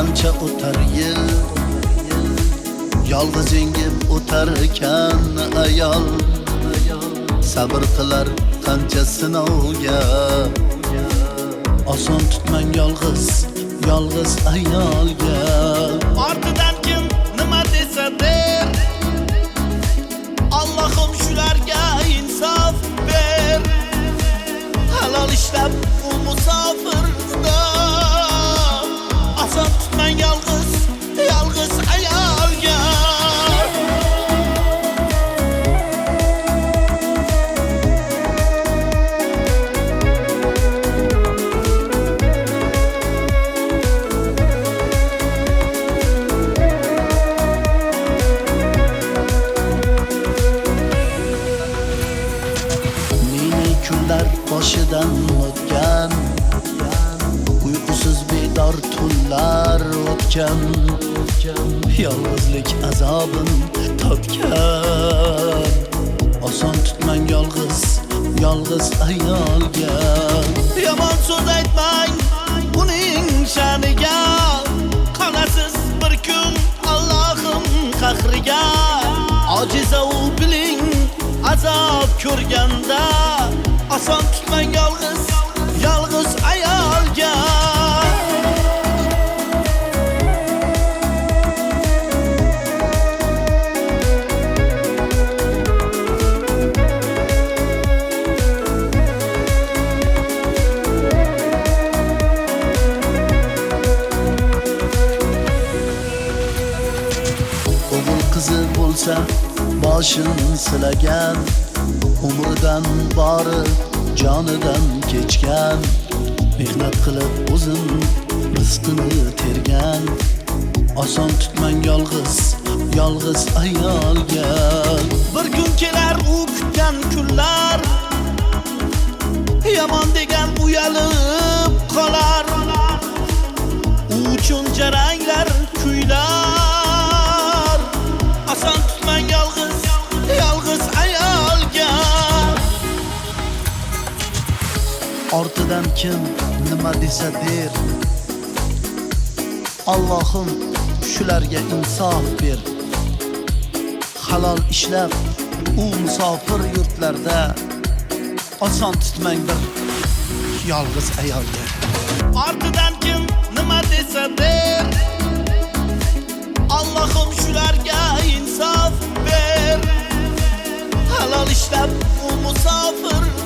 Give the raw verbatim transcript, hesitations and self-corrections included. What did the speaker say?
qancha o'tar yil, yolg'iz yengib o'tar ekan ayol. Sabr qilar qancha sinovga, oson tutmang yolg'iz, yolg'iz ayolga. Ortidan kim nima desa der, Allohim shularga insof ber. Halol ishlab u musofirda, oson tutmang yolg'iz, yolg'iz ayolga. Kunlar boshidan o'tgan, uyqusiz bedor tunlar o'tgan, yolg'izlik azobin totgan. Oson tutmang yolg'iz, yolg'iz ayolga. Yomon so'z aytmang uning sha'niga, qolasiz bir kun Allohim qahriga. Ojiza u biling azob ko'rganda, oson tutmang yolg'iz, yolg'iz ayolga. O'g'il qizi bo'lsa boshim silagan, umridan bori jonidan kechgan, mehnat qilib o'zim rizqini tergan. Oson tutmang yolg'iz, yolg'iz ayolga. Bir kun kelar u kutgan kunlar, yomon degan uyalib qolar. U uchun jaranglar kuylar, oson tutmang yolg'iz, yolg'iz ayolga. Ortidan kim nima desa der, Allohim shularga insof ber. Halol ishlab u musofir yurtlarda, oson tutmang bir yolg'iz ayolga. Ortidan kim nima desa der, Allohim shularga insof ber. Halol ishlab u musofir